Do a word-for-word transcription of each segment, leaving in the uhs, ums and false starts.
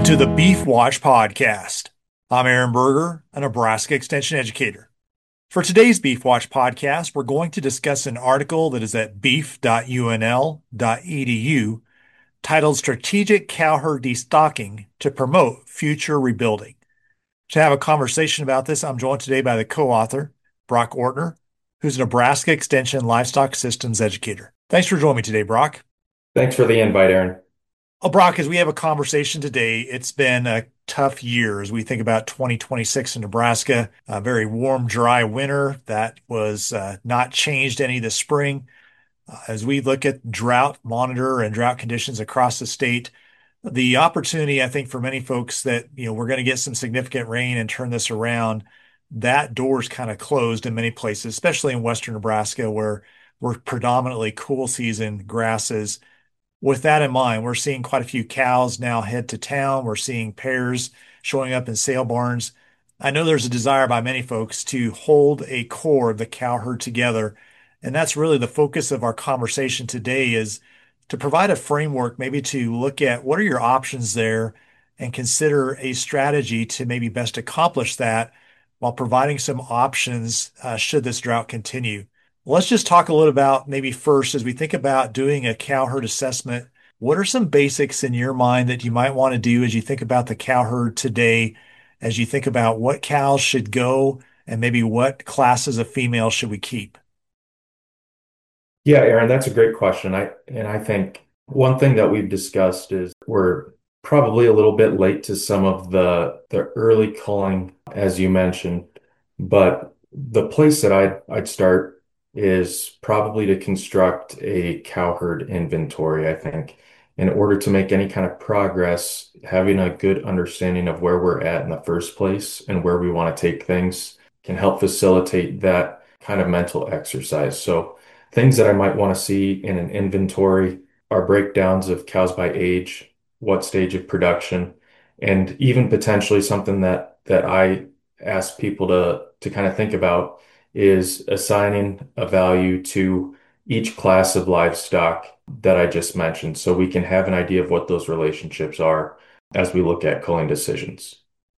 Welcome to the Beef Watch podcast. I'm Aaron Berger, a Nebraska Extension educator. For today's Beef Watch podcast, we're going to discuss an article that is at beef dot u n l dot e d u titled Strategic Cow Herd Destocking to Promote Future Rebuilding. To have a conversation about this, I'm joined today by the co-author, Brock Ortner, who's a Nebraska Extension Livestock Systems educator. Thanks for joining me today, Brock. Thanks for the invite, Aaron. Well, Brock, as we have a conversation today, it's been a tough year as we think about twenty twenty-six in Nebraska. A very warm, dry winter that was uh, not changed any this spring. Uh, as we look at drought monitor and drought conditions across the state, the opportunity, I think, for many folks that, you know, we're going to get some significant rain and turn this around, that door's kind of closed in many places, especially in western Nebraska, where we're predominantly cool season grasses. With that in mind, we're seeing quite a few cows now head to town. We're seeing pairs showing up in sale barns. I know there's a desire by many folks to hold a core of the cow herd together. And that's really the focus of our conversation today is to provide a framework, maybe to look at what are your options there and consider a strategy to maybe best accomplish that while providing some options uh, should this drought continue. Let's just talk a little about maybe first as we think about doing a cow herd assessment. What are some basics in your mind that you might want to do as you think about the cow herd today, as you think about what cows should go and maybe what classes of females should we keep? Yeah, Aaron, that's a great question. I and I think one thing that we've discussed is we're probably a little bit late to some of the the early culling, as you mentioned, but the place that I'd I'd start is probably to construct a cow herd inventory, I think. In order to make any kind of progress, having a good understanding of where we're at in the first place and where we want to take things can help facilitate that kind of mental exercise. So things that I might want to see in an inventory are breakdowns of cows by age, what stage of production, and even potentially something that that I ask people to to kind of think about is assigning a value to each class of livestock that I just mentioned, so we can have an idea of what those relationships are as we look at culling decisions.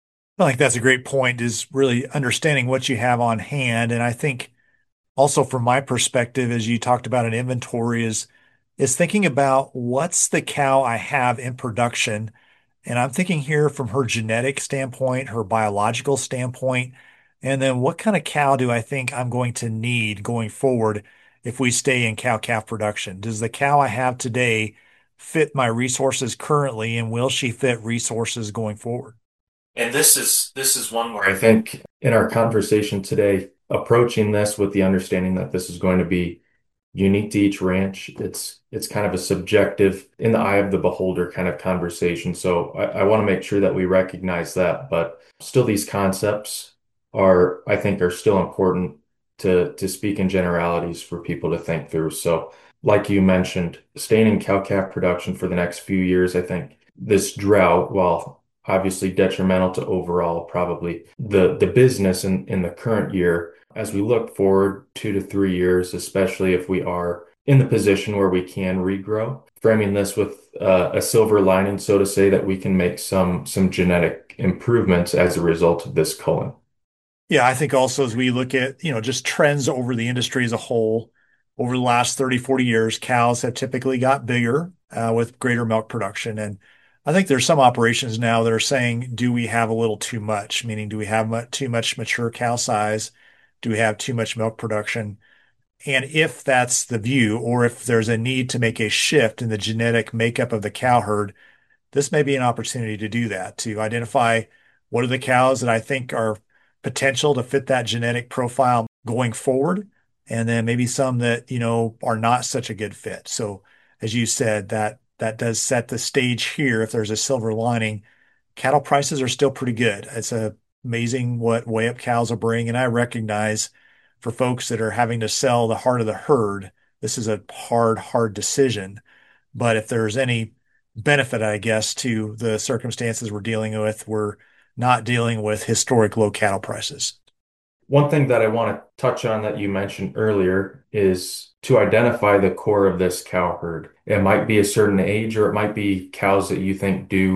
I think that's a great point is really understanding what you have on hand. And I think also from my perspective, as you talked about an inventory is is thinking about what's the cow I have in production. And I'm thinking here from her genetic standpoint, her biological standpoint, and then what kind of cow do I think I'm going to need going forward if we stay in cow-calf production? Does the cow I have today fit my resources currently, and will she fit resources going forward? And this is this is one where I think in our conversation today, approaching this with the understanding that this is going to be unique to each ranch, it's it's kind of a subjective, in the eye of the beholder kind of conversation. So I, I want to make sure that we recognize that, but still these concepts are, I think, are still important to to speak in generalities for people to think through. So like you mentioned, staying in cow-calf production for the next few years, I think this drought, while obviously detrimental to overall probably the the business in in the current year, as we look forward two to three years, especially if we are in the position where we can regrow, framing this with uh, a silver lining, so to say, that we can make some some genetic improvements as a result of this culling. Yeah, I think also as we look at, you know, just trends over the industry as a whole, over the last thirty, forty years, cows have typically got bigger uh, with greater milk production. And I think there's some operations now that are saying, do we have a little too much? Meaning, do we have mu too much mature cow size? Do we have too much milk production? And if that's the view, or if there's a need to make a shift in the genetic makeup of the cow herd, this may be an opportunity to do that, to identify what are the cows that I think are potential to fit that genetic profile going forward, and then maybe some that, you know, are not such a good fit. So as you said, that that does set the stage here. If there's a silver lining, cattle prices are still pretty good. It's a, amazing what weigh up cows will bring. And I recognize for folks that are having to sell the heart of the herd, this is a hard, hard decision. But if there's any benefit, I guess, to the circumstances we're dealing with, we're not dealing with historic low cattle prices. One thing that I want to touch on that you mentioned earlier is to identify the core of this cow herd. It might be a certain age, or it might be cows that you think do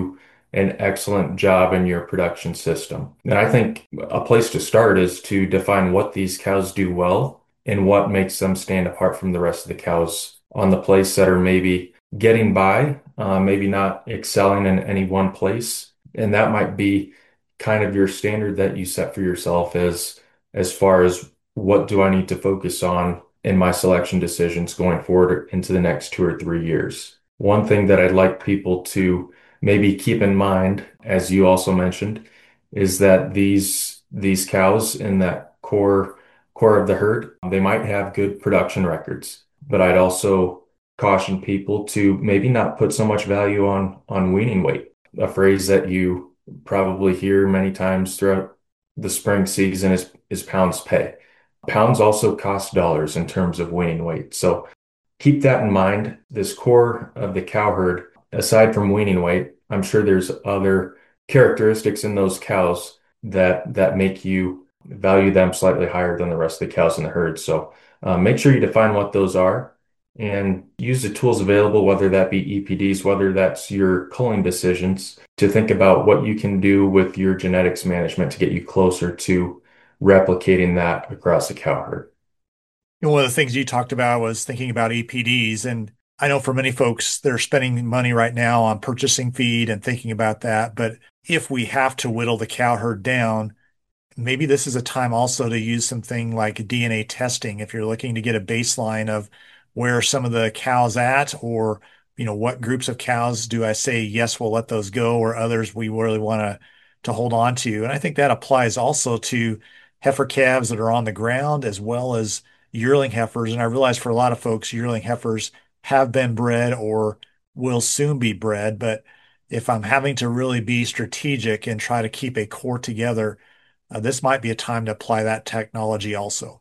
an excellent job in your production system. And I think a place to start is to define what these cows do well and what makes them stand apart from the rest of the cows on the place that are maybe getting by, uh, maybe not excelling in any one place. And that might be kind of your standard that you set for yourself as as far as what do I need to focus on in my selection decisions going forward into the next two or three years. One thing that I'd like people to maybe keep in mind, as you also mentioned, is that these these cows in that core core of the herd, they might have good production records, but I'd also caution people to maybe not put so much value on on weaning weight, a phrase that you probably hear many times throughout the spring season is is pounds pay. Pounds also cost dollars in terms of weaning weight. So keep that in mind. This core of the cow herd, aside from weaning weight, I'm sure there's other characteristics in those cows that that make you value them slightly higher than the rest of the cows in the herd. So uh, make sure you define what those are and use the tools available, whether that be E P Ds, whether that's your culling decisions, to think about what you can do with your genetics management to get you closer to replicating that across the cow herd. And one of the things you talked about was thinking about E P Ds. And I know for many folks, they're spending money right now on purchasing feed and thinking about that. But if we have to whittle the cow herd down, maybe this is a time also to use something like D N A testing if you're looking to get a baseline of where some of the cows at, or you know what groups of cows do I say yes, we'll let those go, or others we really want to to hold on to. And I think that applies also to heifer calves that are on the ground as well as yearling heifers. And I realize for a lot of folks, yearling heifers have been bred or will soon be bred. But if I'm having to really be strategic and try to keep a core together, uh, this might be a time to apply that technology also.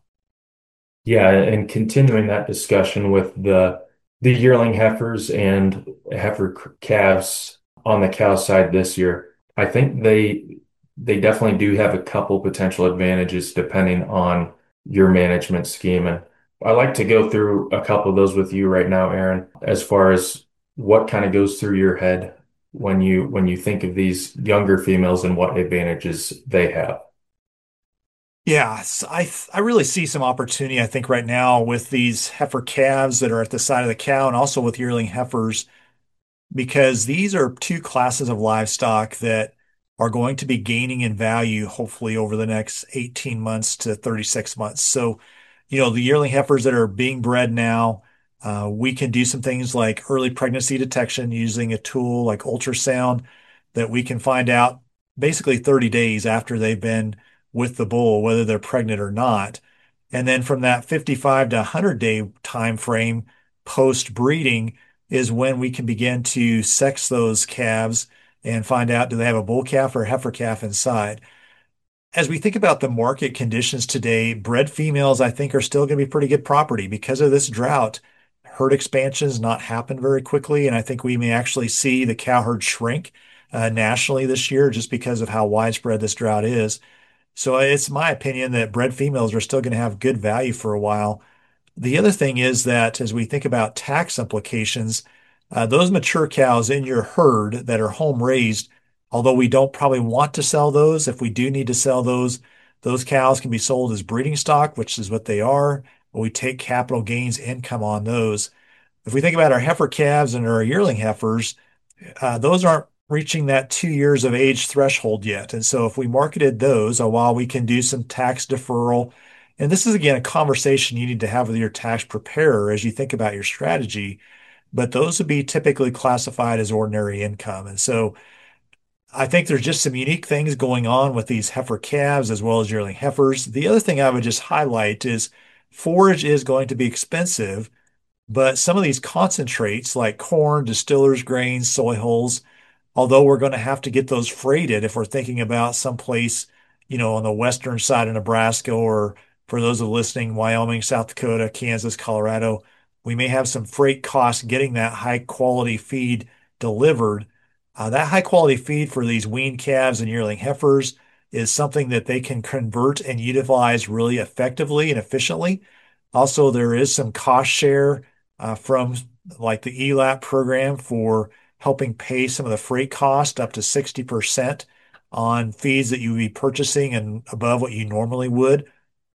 Yeah, and continuing that discussion with the the yearling heifers and heifer c- calves on the cow side this year, I think they they definitely do have a couple potential advantages depending on your management scheme. And I like to go through a couple of those with you right now, Aaron, as far as what kind of goes through your head when you when you think of these younger females and what advantages they have. Yeah, so I th- I really see some opportunity, I think, right now with these heifer calves that are at the side of the cow and also with yearling heifers, because these are two classes of livestock that are going to be gaining in value, hopefully over the next eighteen months to thirty-six months. So, you know, the yearling heifers that are being bred now, uh, we can do some things like early pregnancy detection using a tool like ultrasound that we can find out basically thirty days after they've been with the bull, whether they're pregnant or not. And then from that fifty-five to one hundred day time frame post breeding is when we can begin to sex those calves and find out do they have a bull calf or a heifer calf inside. As we think about the market conditions today, bred females, I think, are still going to be pretty good property because of this drought. Herd expansion has not happened very quickly, and I think we may actually see the cow herd shrink uh, nationally this year just because of how widespread this drought is. So it's my opinion that bred females are still going to have good value for a while. The other thing is that as we think about tax implications, uh, those mature cows in your herd that are home raised, although we don't probably want to sell those, if we do need to sell those, those cows can be sold as breeding stock, which is what they are. But we take capital gains income on those. If we think about our heifer calves and our yearling heifers, uh, those aren't reaching that two years of age threshold yet. And so if we marketed those, uh, while we can do some tax deferral, and this is again a conversation you need to have with your tax preparer as you think about your strategy, but those would be typically classified as ordinary income. And so I think there's just some unique things going on with these heifer calves as well as yearling heifers. The other thing I would just highlight is forage is going to be expensive, but some of these concentrates like corn, distillers grains, soy hulls, although we're going to have to get those freighted if we're thinking about someplace, you know, on the western side of Nebraska, or for those of listening, Wyoming, South Dakota, Kansas, Colorado, we may have some freight costs getting that high quality feed delivered. Uh, that high quality feed for these weaned calves and yearling heifers is something that they can convert and utilize really effectively and efficiently. Also, there is some cost share uh, from like the E LAP program for helping pay some of the freight cost up to sixty percent on feeds that you would be purchasing and above what you normally would.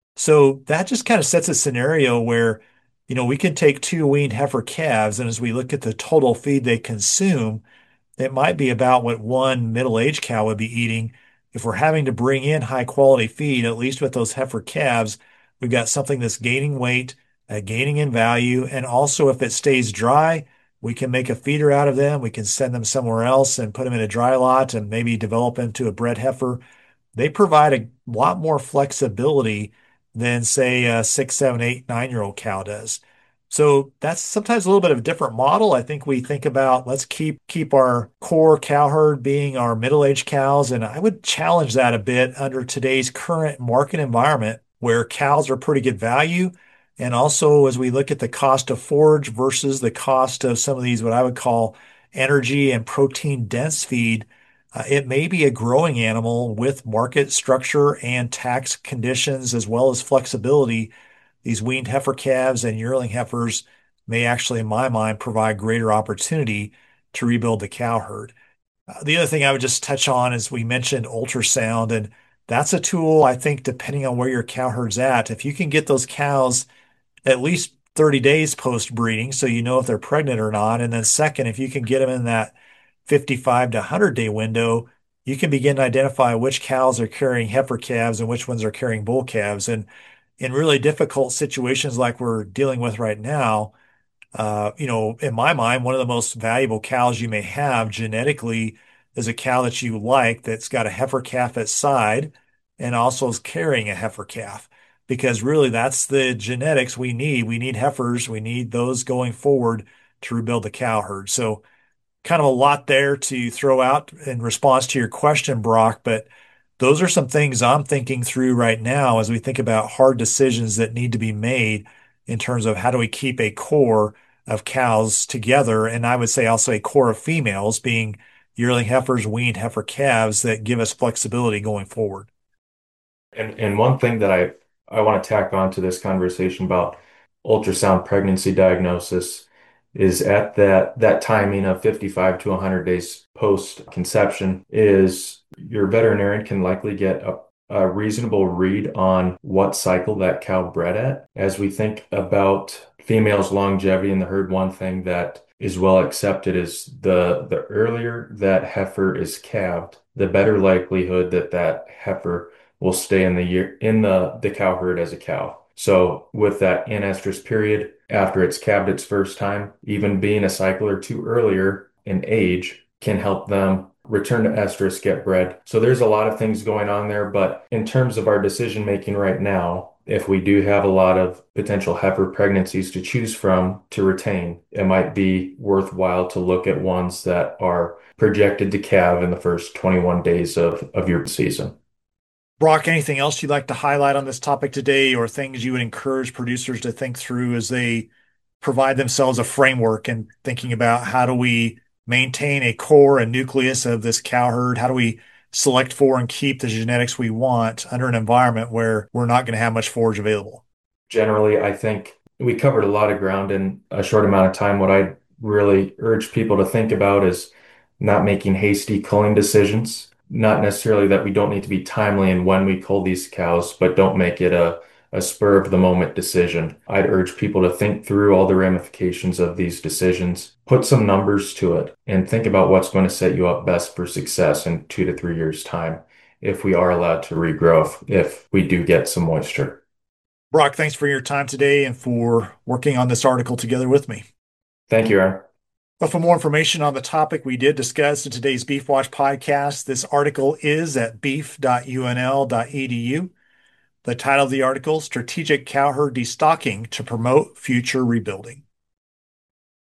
So that just kind of sets a scenario where, you know, we can take two weaned heifer calves, and as we look at the total feed they consume, it might be about what one middle-aged cow would be eating. If we're having to bring in high quality feed, at least with those heifer calves, we've got something that's gaining weight, uh, gaining in value. And also, if it stays dry, we can make a feeder out of them. We can send them somewhere else and put them in a dry lot and maybe develop into a bred heifer. They provide a lot more flexibility than, say, a six, seven, eight, nine-year-old cow does. So that's sometimes a little bit of a different model. I think we think about let's keep keep our core cow herd being our middle-aged cows, and I would challenge that a bit under today's current market environment where cows are pretty good value. And also, as we look at the cost of forage versus the cost of some of these, what I would call energy and protein dense feed, uh, it may be a growing animal with market structure and tax conditions as well as flexibility. These weaned heifer calves and yearling heifers may actually, in my mind, provide greater opportunity to rebuild the cow herd. Uh, the other thing I would just touch on is we mentioned ultrasound, and that's a tool I think, depending on where your cow herd's at, if you can get those cows at least thirty days post breeding, so you know if they're pregnant or not. And then, second, if you can get them in that fifty-five to one hundred day window, you can begin to identify which cows are carrying heifer calves and which ones are carrying bull calves. And in really difficult situations like we're dealing with right now, uh, you know, in my mind, one of the most valuable cows you may have genetically is a cow that you like that's got a heifer calf at side and also is carrying a heifer calf. Because really, that's the genetics we need. We need heifers. We need those going forward to rebuild the cow herd. So, kind of a lot there to throw out in response to your question, Brock, but those are some things I'm thinking through right now as we think about hard decisions that need to be made in terms of how do we keep a core of cows together. And I would say also a core of females being yearling heifers, weaned heifer calves that give us flexibility going forward. And and one thing that I I want to tack on to this conversation about ultrasound pregnancy diagnosis is at that that timing of fifty-five to one hundred days post conception is your veterinarian can likely get a, a reasonable read on what cycle that cow bred at. As we think about females' longevity in the herd, one thing that is well accepted is the the earlier that heifer is calved, the better likelihood that that heifer will stay in the year in the the cow herd as a cow. So with that anestrus period after it's calved its first time, even being a cycle or two earlier in age can help them return to estrus, get bred. So there's a lot of things going on there, but in terms of our decision making right now, if we do have a lot of potential heifer pregnancies to choose from to retain, it might be worthwhile to look at ones that are projected to calve in the first twenty-one days of, of your season. Brock, anything else you'd like to highlight on this topic today, or things you would encourage producers to think through as they provide themselves a framework and thinking about how do we maintain a core and nucleus of this cow herd? How do we select for and keep the genetics we want under an environment where we're not going to have much forage available? Generally, I think we covered a lot of ground in a short amount of time. What I really urge people to think about is not making hasty culling decisions. Not necessarily that we don't need to be timely in when we cull these cows, but don't make it a, a spur of the moment decision. I'd urge people to think through all the ramifications of these decisions, put some numbers to it, and think about what's going to set you up best for success in two to three years' time if we are allowed to regrow, if we do get some moisture. Brock, thanks for your time today and for working on this article together with me. Thank you, Aaron. But for more information on the topic we did discuss in today's Beef Watch podcast, this article is at beef dot u n l dot e d u. The title of the article, Strategic Cow Herd Destocking to Promote Future Rebuilding.